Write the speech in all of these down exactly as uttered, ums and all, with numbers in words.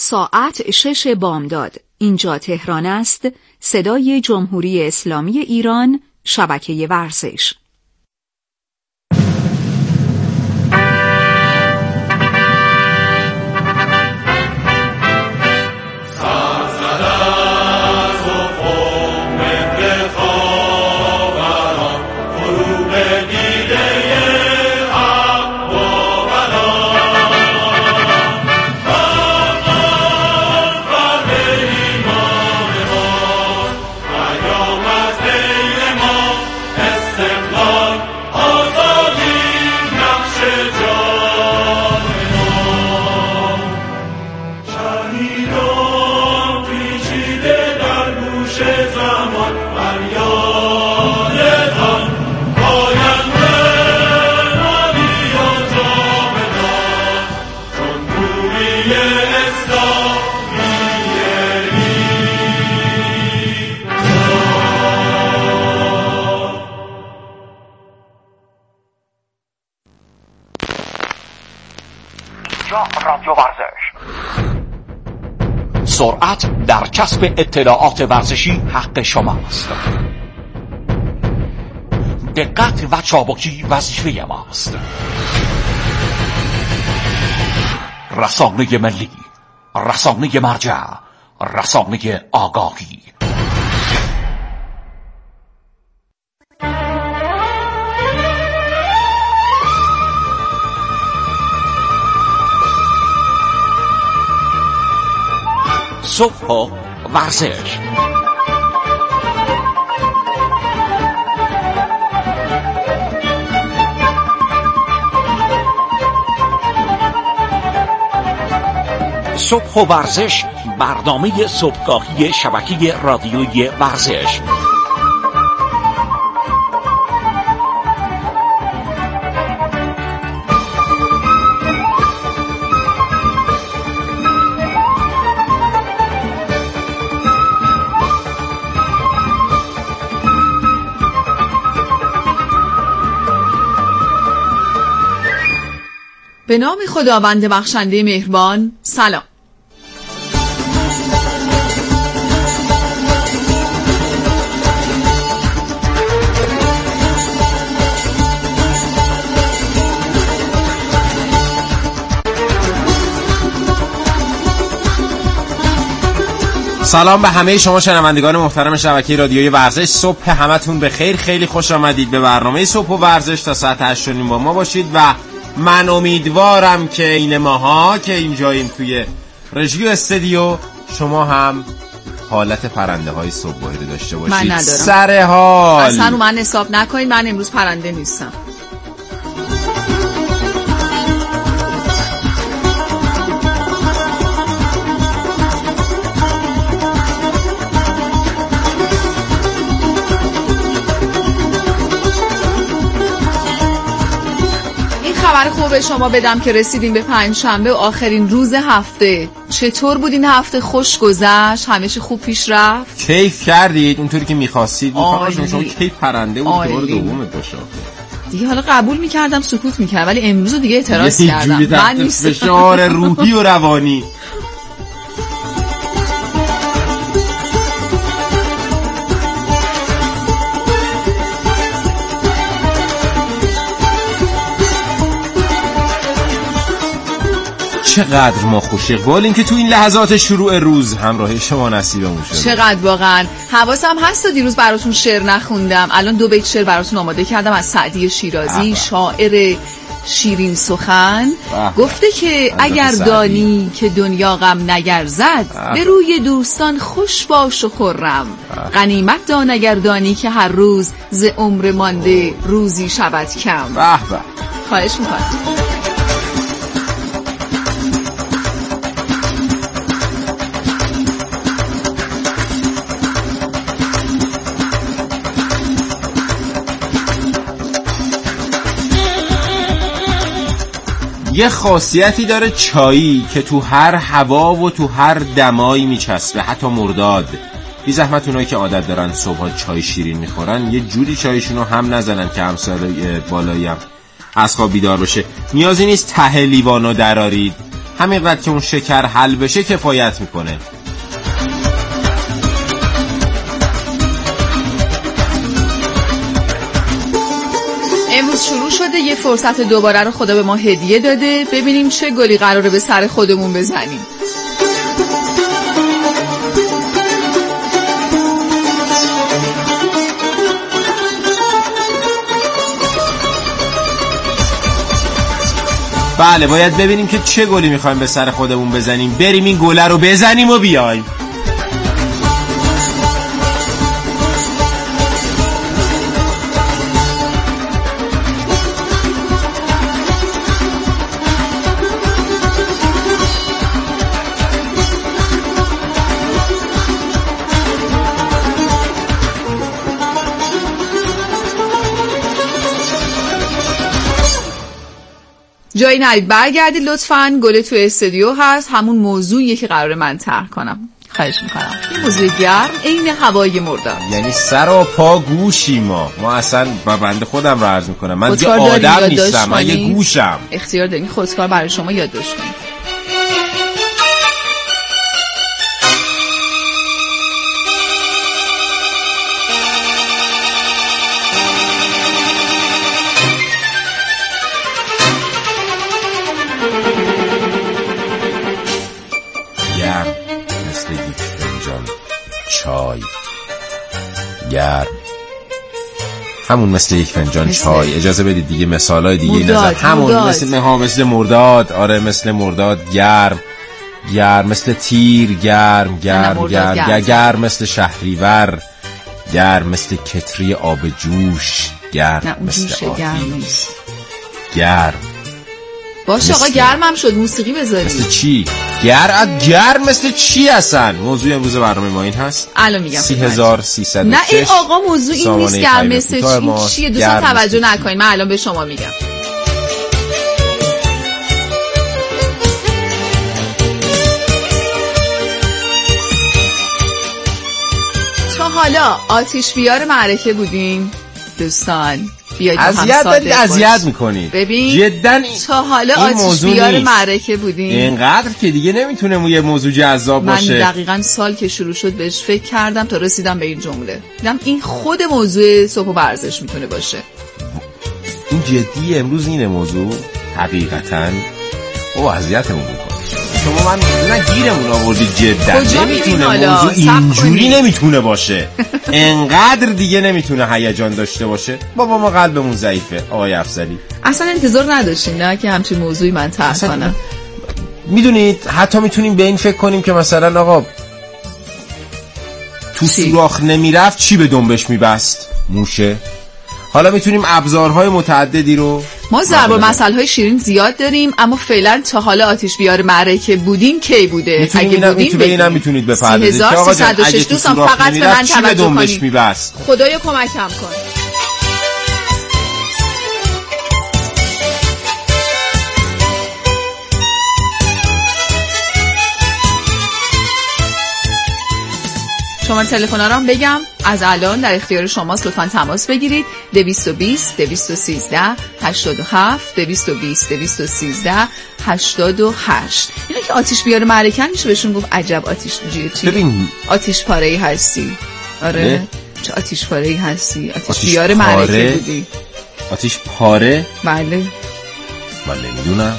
ساعت شش بامداد. اینجا تهران است. صدای جمهوری اسلامی ایران، شبکه ورزش. رادیو ورزش. سرعت در کسب اطلاعات ورزشی حق شماست. دقت و چابکی وظیفه ماست. رسانه ملی، رسانه مرجع، رسانه آگاهی. صبح و ورزش. صبح و ورزش، برنامه صبحگاهی شبکه رادیویی ورزش. به نام خداوند بخشنده مهربان. سلام. سلام به همه شما شنوندگان محترم شبکه رادیوی ورزش. صبح همتون بخیر. خیلی خوش آمدید به برنامه صبح و ورزش. تا ساعت هشت و نیم با ما باشید و من امیدوارم که این ماها که اینجاییم توی رژیو استودیو شما هم حالت پرنده های صبحگاهی رو داشته باشید. من ندارم. سر حال اصلا رو من حساب نکنید، من امروز پرنده نیستم. خبر خوب به شما بدم که رسیدیم به پنجشنبه، آخرین روز هفته. چطور بود این هفته؟ خوش گذشت؟ همه چی خوب پیش رفت؟ کیف کردید اونطوری که می‌خواستید؟ می‌خواستم شما کیف پرنده بود که بار دومت باشه. دیگه حالا قبول می‌کردم سکوت می‌کردم، ولی امروز دیگه اعتراض کردم. من نیستم. فشار روحی و روانی. چقدر ما خوش اقبالیم که تو این لحظات شروع روز همراه شما نصیبمون شد. چقدر واقعا حواسم هست. دیروز براتون شعر نخوندم، الان دو بیت شعر براتون آماده کردم از سعدی شیرازی. اه شاعر شیرین سخن گفته که اگر دانی که دنیا غم نگرزد، به روی دوستان خوش باش و خرم. غنیمت دان اگر دانی که هر روز ز عمر مانده روزی شود کم. به به. خواهش میکنم. یه خاصیتی داره چایی که تو هر هوا و تو هر دمایی میچسبه، حتی مرداد. بی زحمت اونایی که عادت دارن صبح چای شیرین میخورن یه جوری چایشون رو هم نزنن که همسایه بالایی هم از خواب بیدار بشه. نیازی نیست ته لیوانو درارید، همینقدر که اون شکر حل بشه کفایت میکنه. امروز شروع شده، یه فرصت دوباره رو خدا به ما هدیه داده، ببینیم چه گلی قراره به سر خودمون بزنیم. بله باید ببینیم که چه گلی میخوایم به سر خودمون بزنیم، بریم این گله رو بزنیم و بیایم. جایی نرید، برگردید لطفاً. گل تو استودیو هست، همون موضوعیه که قراره من طرح کنم. خواهش میکنم. این موضوع گرم عین هوای مرداد، یعنی سر و پا گوشی ما ما اصلا با بنده خودم رو عرض میکنم، من دیگه آدم نیستم، من یه گوشم. اختیار دارین خودکار برای شما یادداشت کنید. چای گرم، همون مثل یک فنجان مثل... چای. اجازه بدید دیگه مثالای دیگه نظر همون مرداد. مثل مها مثل مرداد، آره مثل مرداد گرم گرم، مثل تیر گرم گرم گرم گرم, گرم مثل شهریور گرم، مثل کتری آب جوش گرم، مثل آتیش گرم. باشه آقا گرم هم شد، موسیقی بذارید. مثل چی؟ گرم گرم مثل چی اصلا؟ موضوع امروز برنامه ما این هست. الان میگم سی هزار سیصد و شش. نه این آقا موضوع این نیست. گرم مثل چی چیه؟ دوستان توجه نکنید، من الان به شما میگم. تا حالا آتش بیار معرکه بودین دوستان؟ اذیت دارید، اذیت میکنید. ببین جدا تا حالا آتش بیار معرکه بودین؟ اینقدر که دیگه نمیتونه یه موضوع جذاب باشه. من دقیقاً سال که شروع شد بهش فکر کردم تا رسیدم به این جمله. دیدم این خود موضوع صبح و ورزش میتونه باشه. این جدی امروز اینه موضوع حقیقتاً. او اذیتمون میکنه. شما من نه گیرمون آوردید جدا. نمیتونه موضوع اینجوری نمیتونه باشه. انقدر دیگه نمیتونه هیجان داشته باشه. بابا ما قلبمون ضعیفه آقای افضلی. اصلا انتظار نداشتین نه که همچین موضوعی من طرح کنم؟ میدونید حتی میتونیم به این فکر کنیم که مثلا آقا تو سوراخ نمیرفت چی به دنبش میبست؟ موشه. حالا میتونیم ابزارهای متعددی رو ما ضرب المثل‌های شیرین زیاد داریم، اما فعلا تا حالا آتش بیار معرکه بودین کی بوده؟ اگه بودین بگین میتونید بپردازید که آقا جان اگه تو سوراخ فقط به من توجه کنید. خدایا کمکم کن. شماره تلفن ها رو هم بگم، از الان در اختیار شماست، لطفاً تماس بگیرید. دویست و بیست دویست و سیزده هشتاد و هفت دویست و بیست دویست و سیزده هشتاد و هشت. اینا که آتش بیار معرکه میشه بهشون گفت عجب آتش چی؟ ببین آتش پاره‌ای هستی. آره چه آتش پاره‌ای هستی؟ آتش بیار معرکه بودی. آتش پاره؟ بله. من نمیدونم.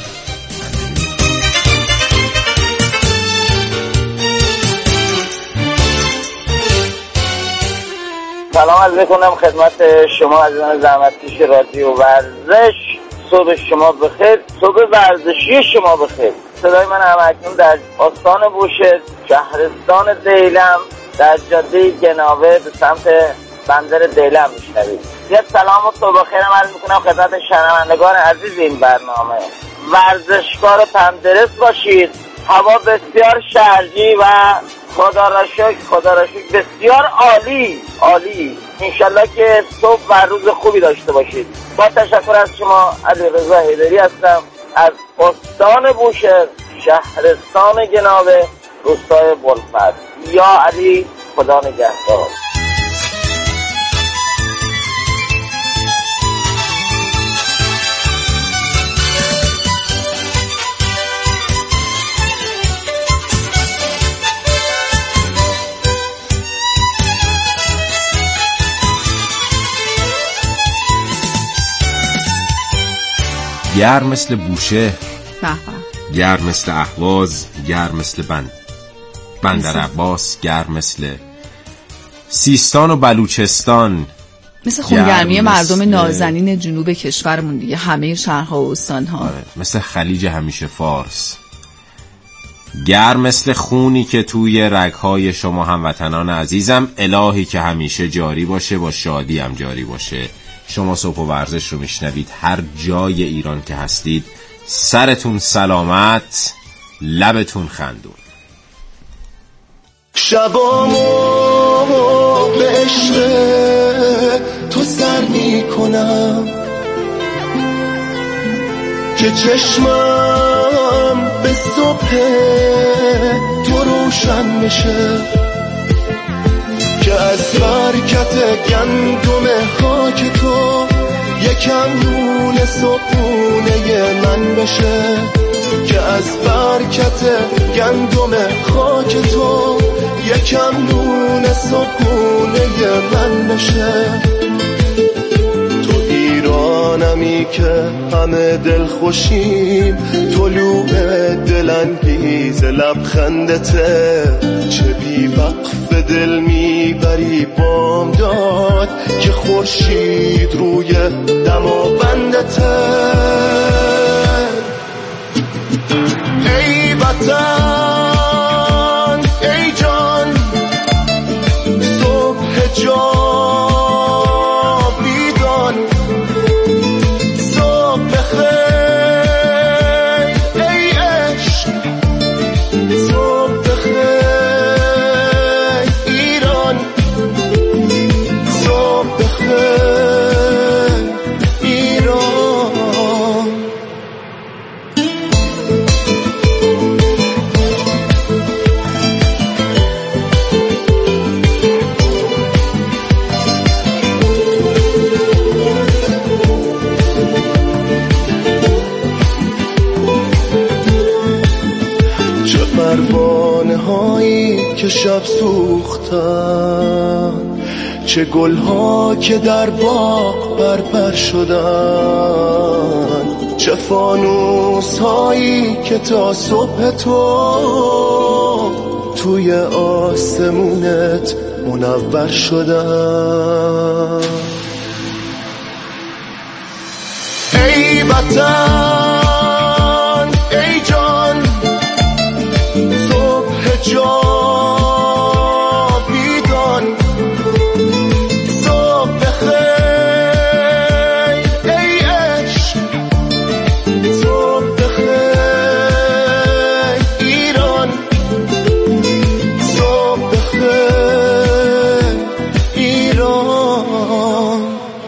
سلام عرض می‌کنم خدمت شما عزیزان زحمتکش رادیو ورزش. صبح شما بخیر، صبح ورزشی شما بخیر. صدای من هم اکنون در آستان بوشهر، شهرستان دیلم، در جاده گناوه به سمت بندر دیلم میشنوید. یه سلام و صبح بخیرم عرض می‌کنم خدمت شنوندگان عزیز این برنامه. ورزشکار و تندرست باشید. هوا بسیار شرجی و خدا را شکر خدا را شکر بسیار عالی عالی. انشالله که صبح و روز خوبی داشته باشید. با تشکر از شما، علیرضا حیدری هستم از استان بوشهر، شهرستان گناوه، روستای بلفد. یا علی، خدا نگهدار. گرم مثل بوشه، به به. گرم مثل اهواز، گرم مثل بند بندر عباس، گرم مثل سیستان و بلوچستان، مثل خونگرمی مردم مثل... نازنین جنوب کشورمون دیگه، همه شهرها و استانها. آره. مثل خلیج همیشه فارس، گرم مثل خونی که توی رگهای شما هموطنان عزیزم. الهی که همیشه جاری باشه، با شادی هم جاری باشه. شما صبح و ورزش رو میشنوید هر جای ایران که هستید. سرتون سلامت، لبتون خندون. شبامو به عشق تو سر می کنم که چشمم به صبح تو روشن بشه، که از برکت گندم خاک تو یکم نون صبحونه من بشه، که از برکت گندم خاک تو یکم نون صبحونه من بشه. تو ایرانمی که همه دل خوشیم، طلوع دلانگیز لبخندته، چه بی وقف دل میبری بامداد که خورشید روی دماوندته. ای وطن ای جان صبح جاویدان، صبح بخیر ای عشق، صبح بخیر ایران، صبح بخیر ایران. پروانه هایی که شب سوختن، چه گل ها که در باغ برپر شدن، چه فانوس هایی که تا صبح تو توی آسمونت منور شدن. ای وطن ای جان جاویدان، صبح بخیر ای عشق، صبح بخیر ایران، صبح بخیر ایران.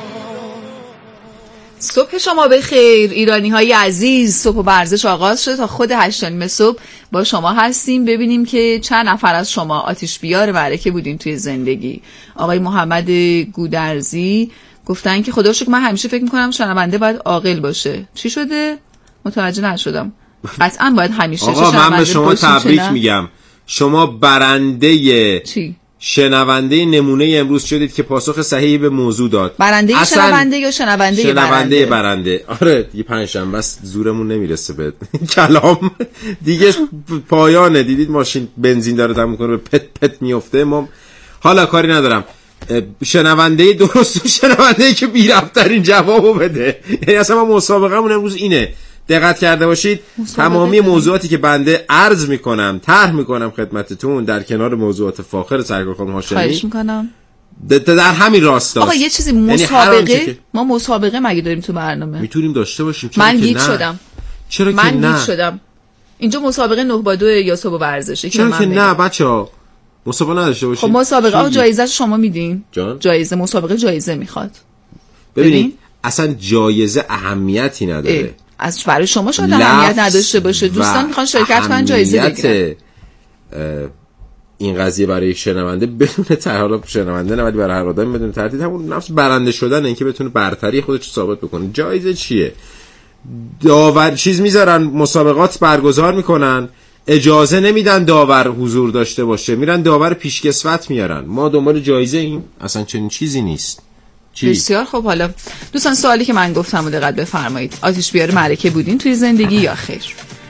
صبح شما بخیر ایرانی های عزیز. صبح و ورزش آغاز شد. تا خود هشت و نیم صبح با شما هستیم. ببینیم که چند نفر از شما آتش بیار معرکه بودین توی زندگی. آقای محمد گودرزی گفتن که خدا رو شکر من همیشه فکر میکنم شنونده باید عاقل باشه. چی شده؟ متوجه نشدم. قطعا باید همیشه آقا من به شما تبریک میگم. شما برنده چی؟ شنونده نمونه امروز شدید که پاسخ صحیحی به موضوع داد. برنده شنونده یا شنونده شنونده برنده. آره دیگه پنجشنبه بس زورمون نمیرسه به کلام دیگه. پایانه. دیدید ماشین بنزین داره تموم کنه به پت پت میفته. ما حالا کاری ندارم. شنونده درست و شنونده که بی ربط‌ترین جوابو بده. یعنی اصلا ما مسابقه‌مون امروز اینه. دقت کرده باشید تمامی موضوعاتی که بنده عرض میکنم طرح میکنم خدمتتون در کنار موضوعات فاخر سرکار خانم هاشمی، خواهش میکنم در همین راستاست. آقا یه چیزی مسابقه یعنی که... ما مسابقه مگه داریم تو برنامه؟ میتونیم داشته باشیم. من گیج شدم. چرا من که نه؟ من گیج شدم. اینجا مسابقه نه با دو یا صبح ورزشه. چرا که نه بچه‌ها مسابقه نداشته باشیم؟ خب مسابقه آقا جایزه شما میدین؟ جان؟ جایزه مسابقه جایزه میخواد. ببینید ببین؟ اصلا جایزه اهمیتی نداره. اه. از برای شما شاید اهمیت نداشته باشه. دوستان میخوان شرکت کنن جایزه بگیرن. این قضیه برای یک شنونده بدون تحقیق شنونده نه، ولی برای هر آدمی بدون تردید همون نفس برنده شدن، اینکه بتونه برتری خودش رو ثابت بکنه. جایزه چیه؟ داور چیز میذارن، مسابقات برگزار میکنن، اجازه نمیدن داور حضور داشته باشه، میرن داور پیشکسوت میارن. ما دنبال جایزه این اصلا چنین چیزی نیست. چی؟ بسیار خب. حالا دوستان سوالی که من گفتم رو دقت بفرمایید. آتش بیار معرکه بودین توی زندگی یا خیر؟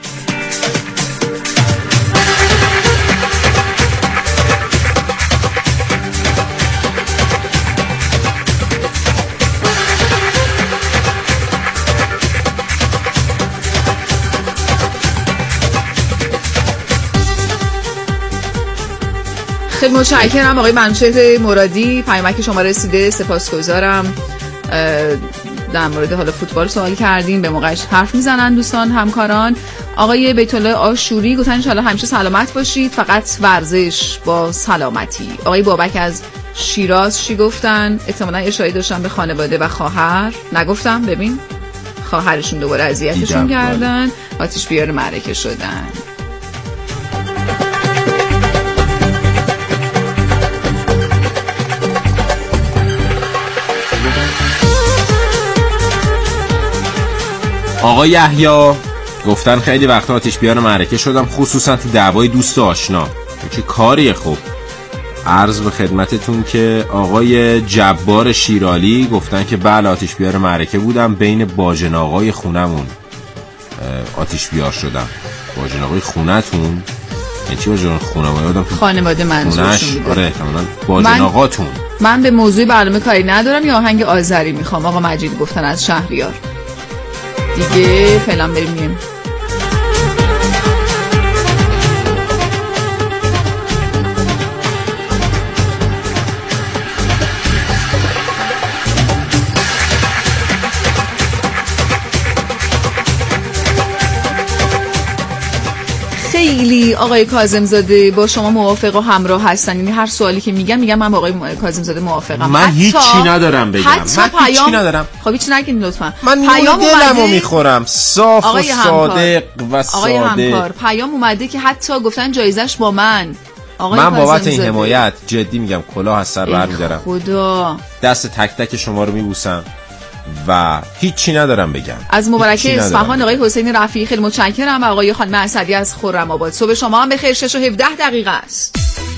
خیلی متشکرم آقای منوچهر مرادی، پیامک شما رسیده، سپاسگزارم. در مورد حالا فوتبال سوال کردین، به موقعش حرف میزنن دوستان همکاران. آقای بیت‌الله آشوری گفتن ان شاءالله همیشه سلامت باشید، فقط ورزش با سلامتی. آقای بابک از شیراز چی گفتن؟ احتمالاً اشاره داشتن به خانواده و خواهر. نگفتم، ببین خواهرشون دوباره اذیتشون کردن، آتش بیار معرکه شدن. آقای یحیی گفتن خیلی وقتا آتش بیار معرکه شدم، خصوصا تو دعوای دوست و آشنا. چه کاریه؟ خب عرض به خدمتتون که آقای جبار شیرالی گفتن که بله آتش بیار معرکه بودم، بین باجناقای خونمون آتش بیار شدم. باجناقای خونتون؟ یعنی چی باجناقای خونم؟ یادم خانواده منظورشون بوده. آره احتمالاً باجناقاتون. من, من به موضوع برنامه کاری ندارم، یا آهنگ آذری میخوام. آقا مجید گفتن از شهریار. دیگه فعلا بریم میریم. خیلی آقای کاظم زاده با شما موافق و همراه هستن، یعنی هر سوالی که میگم میگم من با آقای کاظم زاده موافقم. من هیچی ندارم بگم، من پیام... هیچی ندارم. خب هیچی نگین لطفا. من پیام دلمو میخورم، صاف و صادق و آقای صادق. همکار پیام اومده که حتی گفتن جایزش با من. آقای من بابت این حمایت جدی میگم کلاه از سر برمی‌دارم. خدا دست تک تک شما رو میبوسم و هیچی ندارم بگم. از مبارکه اصفهان آقای حسین رفیعی خیلی متشکرم و آقای خانم اسدی از خرم آباد. صبح شما هم بخیر. شش و هفده دقیقه است.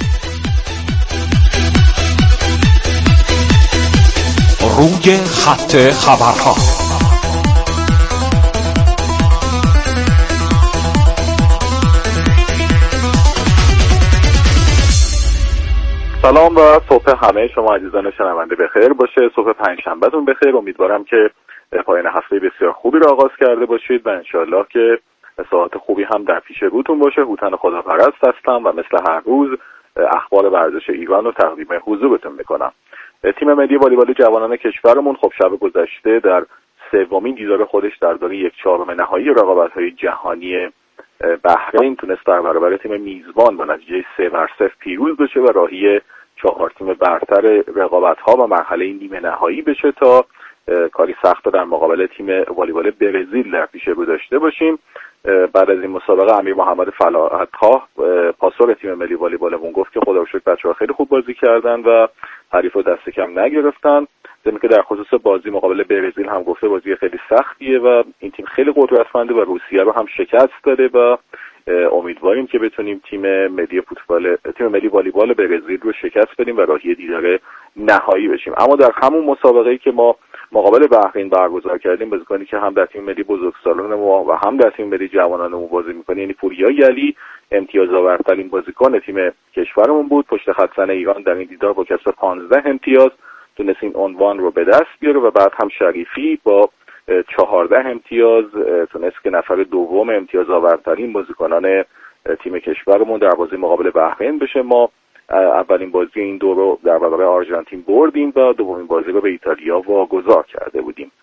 روی خط خبرها. سلام و صبح همه شما عزیزان شنونده بخیر باشه. صبح پنجشنبهتون بخیر. امیدوارم که پایان هفته بسیار خوبی رو آغاز کرده باشید و انشالله که ساعت خوبی هم در پیش روتون باشه. هوتن خداپرست هستم و مثل هر روز اخبار ورزش ایران رو تقدیم حضورتون میکنم. تیم ملی والیبال جوانان کشورمون خب شب گذشته در سومین دیدار خودش در دور یک چهارم نهایی رقابت‌های جهانی بحرین تونست در برابر تیم میزبان با نتیجه سه بر صفر پیروز بشه و راهی چهار تیم برتر رقابت‌ها و مرحله نیمه نهایی بشه تا کاری سخت در مقابل تیم والیبال برزیل در پیش رو داشته باشیم. بعد از این مسابقه امیر محمد فلاحت‌خواه پاسور تیم ملی والیبالمون گفت که خدا رو شکر بچه‌ها خیلی خوب بازی کردن و حریف رو دست کم نگرفتن. ضمن که در خصوص بازی مقابل برزیل هم گفته بازی خیلی سختیه و این تیم خیلی قدرتمنده و روسیه رو هم شکست داده و امیدواریم که بتونیم تیم ملی فوتبال تیم ملی والیبال برزیل رو شکست بدیم و راهی دیدار نهایی بشیم. اما در همون مسابقه‌ای که ما مقابل بحرین برگزار کردیم بازیکنی که هم در تیم ملی بزرگسالان ما و هم در تیم ملی جوانانمون بازی می‌کنه یعنی پوریا یلی امتیاز آورترین بازیکن تیم کشورمون بود. پشت خط زن ایران در این دیدار با کسب پانزده امتیاز تونست این عنوان رو به دست بیاره و بعد هم شریفی با چهارده امتیاز تونست که نفر دوم امتیاز آورترین بازیکنان تیم کشورمون در بازی مقابل بحرین بشه. ما اولین بازی این دو رو در برابر آرژانتین بردیم و دومین بازی رو به ایتالیا واگذار کرده بودیم.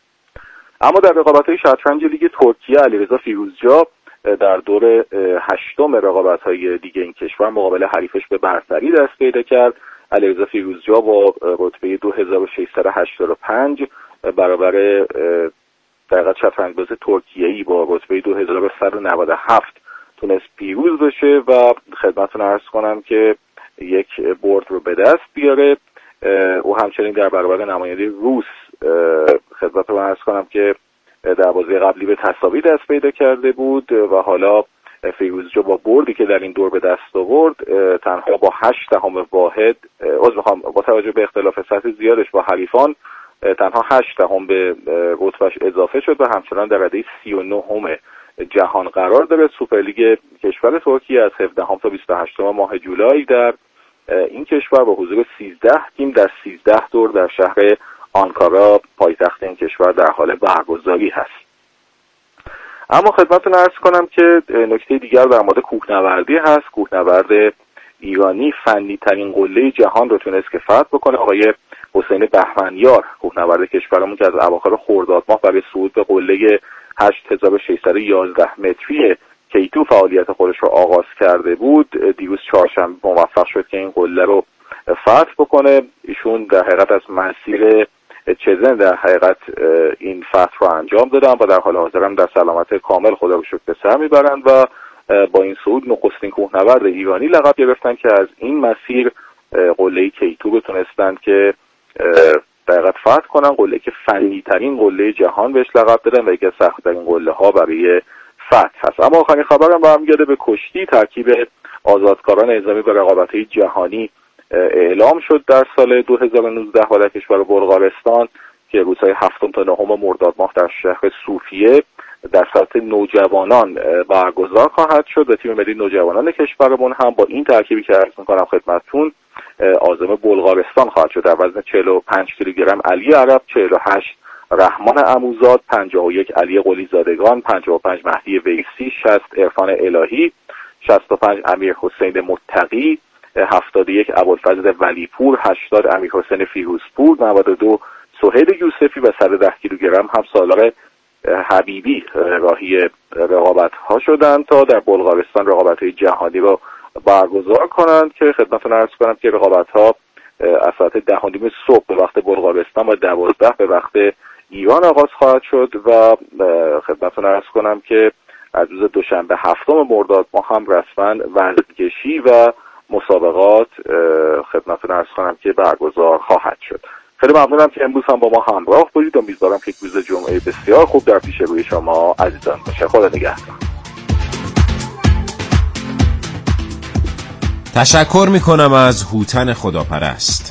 اما در رقابت‌های شطرنج لیگ ترکیه علیرضا فیروزجا در دور هشتم رقابت‌های دیگه این کشور مقابل حریفش به برتری دست پیدا کرد. علیرضا فیروزجا با رتبه دو هزار و ششصد و هشتاد و پنج برابر دقیقاً شطرنجباز ترکیه‌ای با رتبه دو هزار و صد و نود و هفت تونست پیروز بشه و خدمتتون عرض کنم که یک برد رو به دست بیاره. او همچنین در برابر نماینده روس خدمتتون عرض کنم که در بازی قبلی به تساوی دست پیدا کرده بود و حالا فیروزجو با بردی که در این دور به دست آورد تنها با هشت دهم واحد عذر میخوام با توجه به اختلاف سطح زیادش با حریفان تنها هشت دهم به رتبهش اضافه شد و همچنان در رده سی و نهم جهان قرار داره. سوپرلیگ کشور ترکیه از هفدهم تا بیست و هشتم ماه جولای در این کشور با حضور سیزده تیم در سیزده دور در شهر آنکارا پایتخت این کشور در حال برگزاری هست. اما خدمتتون عرض کنم که نکته دیگر در مورد کوهنوردی هست. کوهنورد ایرانی فنی ترین قله جهان رو تونست که فتح بکنه. آقای حسین بهمنیار کوهنورد کشورمون که از اواخر خرداد ماه برای صعود به قله هشت هزار و ششصد و یازده متری کیتو فعالیت خودش رو آغاز کرده بود، دیروز چهارشنبه موفق شد که این قله رو فتح بکنه. ایشون در حقیقت از مسیر چزن در حقیقت این فتح رو انجام دادن و در حال حاضر هم در سلامت کامل خدا رو شکر به سر میبرند و با این صعود نخستین کوهنورد ایرانی لقب گرفتن که از این مسیر قله کیتو رو تونستن که در حقیقت فتح کنن. قله که فنی ترین قله جهان بهش لقب دادن و یکی از سخت ترین قله ها برای فتح هست. اما آخرین خبرم برمیگرده به کشتی. ترکیب آزادکاران اعزامی به رقابت‌های جهانی اعلام شد در سال دو هزار و نوزده و در کشور بلغارستان که روزهای هفتم تا نهم مرداد ماه در شهر صوفیه در سطح نوجوانان برگزار خواهد شد و تیم ملی نوجوانان کشورمون هم با این ترکیبی که عرض می‌کنم خدمتتون عازم بلغارستان خواهد شد. در وزن چهل و پنج کیلوگرم علی عرب، چهل و هشت رحمان عموزاد، پنجاه و یک علی قلی زادگان، پنجاه و پنج مهدی ویسی، شصت عرفان الهی، شصت و پنج امیر حسین متقی، هفتاد و یک ابوالفضل ولیپور، هشتاد امیر حسین فیروزپور، نود و دو سهیل یوسفی و صد و ده کیلوگرم هم سالار حبیبی راهی رقابت ها شدند تا در بلغارستان رقابت های جهانی را برگزار کنند که خدمتتون عرض کنم که رقابت ها از ساعت ده و نیم صبح به وقت بلغارستان و دوازده به وقت ایران آغاز خواهد شد و خدمتتون عرض کنم که از روز دوشنبه هفتم مرداد ما هم رسما ورزشکشی و مسابقات خدمتتون عرض کنم که برگزار خواهد شد. خیلی ممنونم که امروز هم با ما همراه بودید. امیدوارم که روز جمعه بسیار خوب در پیش روی شما عزیزان باشه. خدا نگهدار. تشکر میکنم از هوتن خداپرست.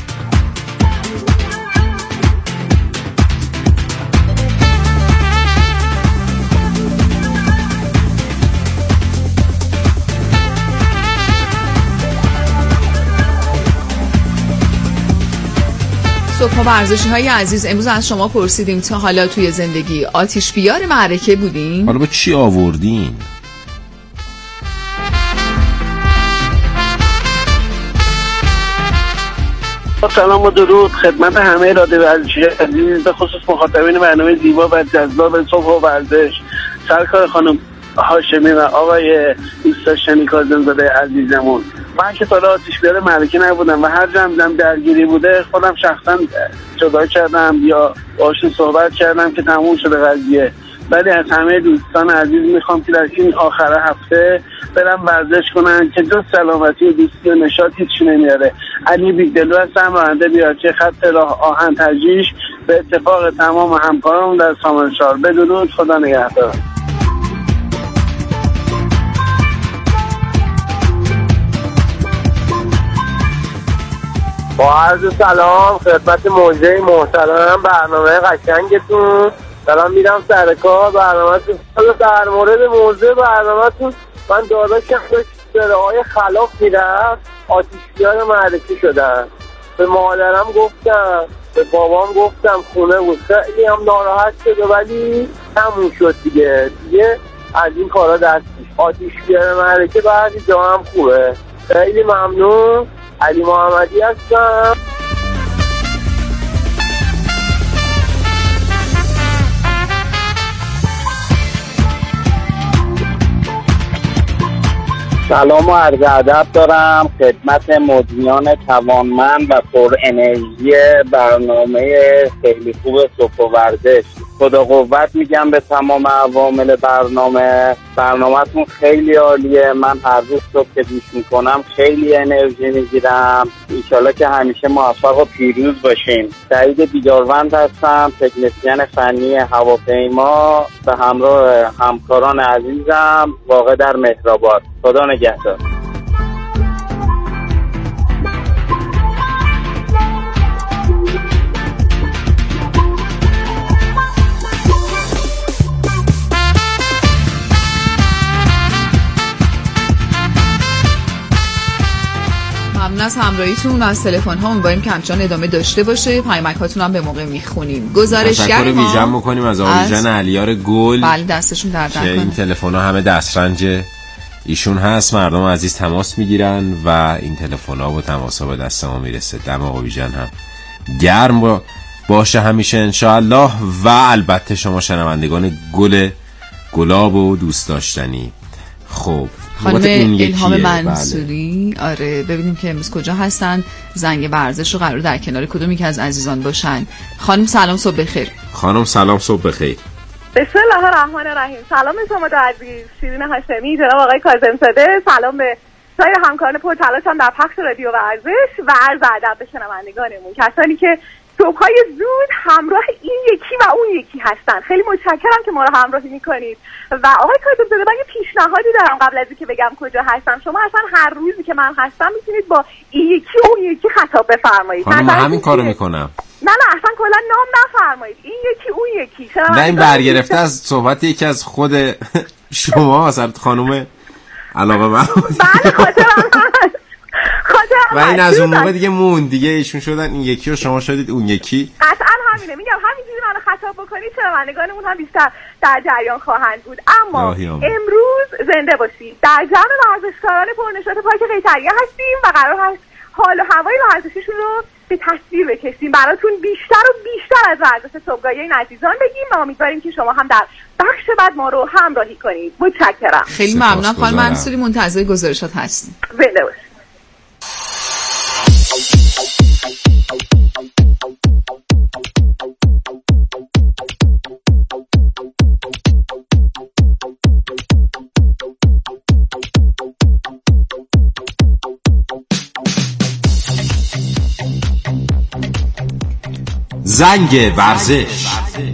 صبح ورزشی های عزیز، امروز از شما پرسیدیم تا حالا توی زندگی آتش بیار معرکه بودین؟ حالا با چی آوردین؟ سلام و درود خدمت همه رادیو ورزشی عزیز، به خصوص مخاطبین برنامه زیبا و جذاب صبح و ورزش. سرکار خانم هاشمی و آقای دوستاشنی کاظم‌زاده عزیزمون، من که تا آتش بیار معرکه نبودم و هر جمع درگیری بوده خودم شخصا جدا کردم یا باشون صحبت کردم که تموم شده قضیه. ولی از همه دوستان عزیز میخوام که در این آخر هفته برم ورزش کنن که جز سلامتی و دوستی و نشاط هیچ نمیاره. علی بیگدلو هستم، راننده بیارچه خط راه آهن ترجیح، به اتفاق تمام همکارم در سامانشار. بدرود، خدا نگهدار. با عرض سلام خدمت موجه محترم برنامه قشنگتون. سلام میرم سر کار. برنامه‌تون در مورد موضوع برنامه‌تون من داداشم داشت سرهای خلاف میرفت، آتش‌گیار معرکه شدن. به مادرم گفتم، به بابام گفتم، خونه بود، خیلی هم ناراحت شده ولی تموم شد دیگه. دیگه از این کارا دستش. آتش‌گیار معرکه بعضی جا هم خوبه. خیلی ممنون. علی محمدی هستم. سلام و عرض ادب دارم خدمت مدیران توانمند و پر انرژی برنامه خیلی خوب صبح و ورزش. خدا قوت میگم به تمام عوامل برنامه. برنامه‌تون خیلی عالیه. من هر روز صبح که گوش میکنم خیلی انرژی میگیرم. انشالله که همیشه موفق و پیروز باشیم. سعید بیداروند هستم، تکنسین فنی هواپیما به همراه همکاران عزیزم واقع در مهرآباد. خدا نگهدار. ممنون از همراهیتون. از تلفن ها امیدواریم که همچنان ادامه داشته باشه. پیامک هاتون هم به موقع میخونیم. گزارشگر ما تشکر ویژن میکنیم از آقای جان علیار گل. بله دستشون درد نکنه. این تلفن ها همه دسترنج ایشون هست، مردم عزیز تماس میگیرن و این تلفن ها و تماس ها به دست ما میرسه. دم آقای ویژن هم گرم باشه همیشه انشاءالله. و البته شما شنوندگان گل گلاب و دوست داشتنی. خب خانم الهام منصوری، بله. آره ببینیم که امروز کجا هستن. زنگ ورزش رو قرار در کنار کدومی که از عزیزان باشن. خانم سلام صبح بخیر. خانم سلام صبح بخیر. بسم الله الرحمن الرحیم. سلام به شما دو عزیز، شیرین هاشمی، جناب آقای کاظم‌زاده. سلام به سایر همکاران پرتلاشم در پخش رادیو ورزش و عرض ادب به شنوندگانمون، کسانی که صبح‌های زود همراه این یکی و اون یکی هستن. خیلی متشکرم که ما رو همراهی میکنید. و آقای کاظم‌زاده من یه پیشنهادی دارم قبل از اینکه بگم کجا هستم. شما اصلا هر روزی که من هستم میتونید با این یکی و اون یکی خطاب بفرمایید. خانم من همین کارو میکنم. نه نه اصلا کلا نام نفرمایید، این یکی اون یکی. نه این برگرفته از صحبت یکی از خود شما اصلا خانم علاقه من. بله خاطرم و این از اون موقع دیگه مون دیگه ایشون شدن این یکی و شما شدید اون یکی. قطعا همینه، میگم همینجوری منو خطاب بکنید شنوندگانمون هم بیشتر در جریان خواهند بود. اما امروز زنده باشید. در جمع ورزشکاران پرنشاط پارک قیصریه هستیم و قرار هست حال و هوای ورزشیشون رو به تصویر بکشیم، براتون بیشتر و بیشتر از ورزش صبحگاهی این عزیزان بگیم و امیدواریم که شما هم در بخش بعد ما رو همراهی کنید. متشکرم. خیلی ممنونم خانم منصوری، منتظر گزارشات هستیم. زنده باشید. زنگ ورزش.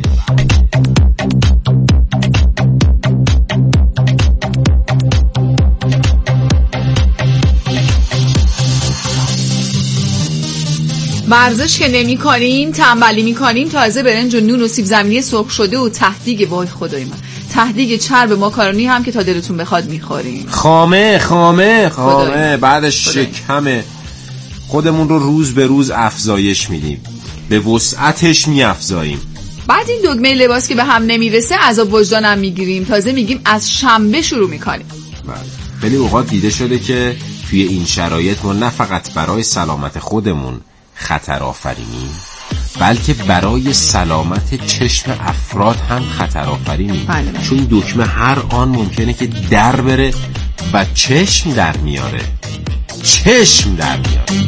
ورزش که نمی کنیم، تنبلی می کنیم، تازه برنج و نون و سیب زمینی سرخ شده و تهدیگ وای خدای من، تهدیگ چرب ماکارونی هم که تا دلتون بخواد میخوریم. خامه خامه خامه بعدش شکمه. خودمون رو روز به روز افزایش میدیم، به وسعتش میافزاییم. بعد این دگمه لباس که به هم نمیرسه عذاب وجدانم میگیریم، تازه میگیم از شنبه شروع میکنیم. بله. خیلی اوقات دیده شده که توی این شرایط ما نه فقط برای سلامت خودمون خطر آفرینیم، بلکه برای سلامت چشم افراد هم خطر آفرینیم. بله. چون دکمه هر آن ممکنه که در بره و چشم در میاره. چشم در میاره.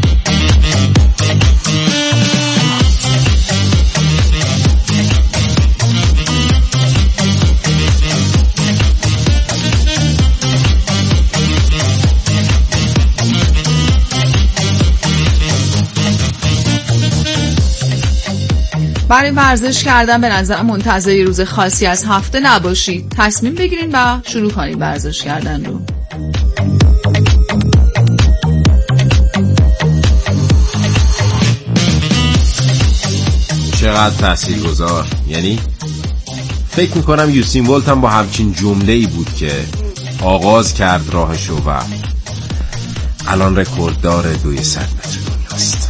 برای ورزش کردن به نظر منتظر یه روز خاصی از هفته نباشید، تصمیم بگیرین و شروع کنید ورزش کردن رو. چقدر تاثیرگذار. یعنی فکر میکنم یوسین بولت هم با همچین جمله‌ای بود که آغاز کرد راهشو و الان رکورددار دوی صد متر دنیاست.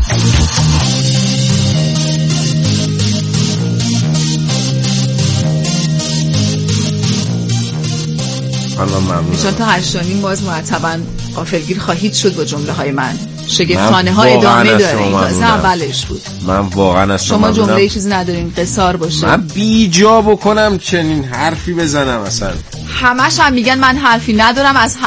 ایشان تا هشتانیم باز مرتباً غافلگیر خواهید شد با جمله های من. شگفتخانه ها ادامه داره، این تازه اولش بود. من واقعا از شما جمله چیزی ندارین قصار باشه. من بی جا بکنم چنین حرفی بزنم اصلا. همش هم میگن من حرفی ندارم، از